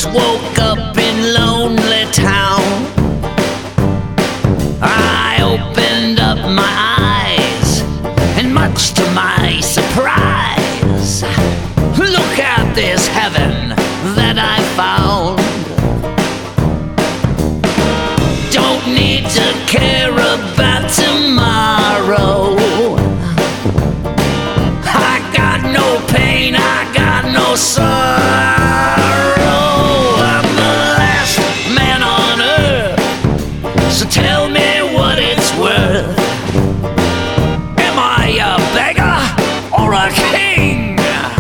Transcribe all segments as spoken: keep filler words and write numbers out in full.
just woke up in lonely town. I opened up my eyes, and much to my surprise, look at this heaven that I found. Don't need to care about tomorrow. I got no pain, I got no sorrow. I'm the last man on earth, so tell me what it's worth. Am I a beggar or a king?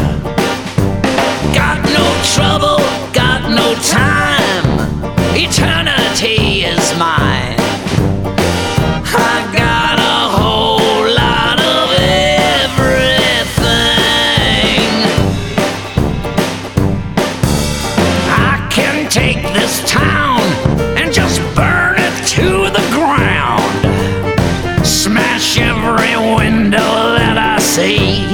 Got no trouble, got no time, eternity is mine. I got a whole lot of everything. I can take this town and just burn it to the ground. Smash every window that I see.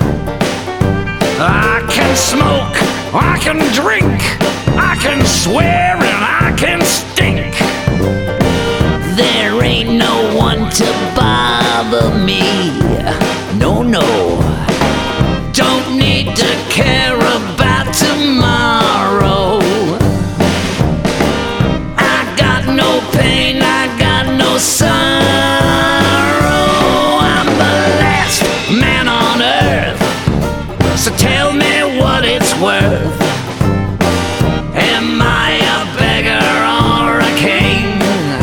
I can smoke, I can drink, I can swear and I can stink. There ain't no one to bother me. No, no. Don't need to care about tomorrow. I got no pain, I got no sorrow. I'm the last man on earth, so tell me what it's worth. Am I a beggar or a king?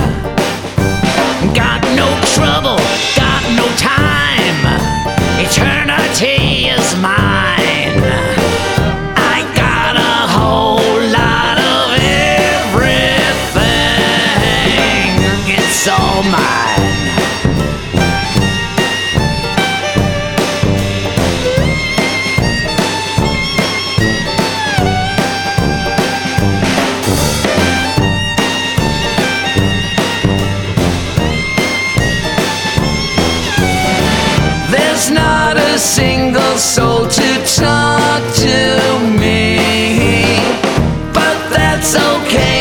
Got no trouble, got no time, eternity is mine. I got a whole lot of everything. It's all mine. There's not a single soul to talk to me, but that's okay.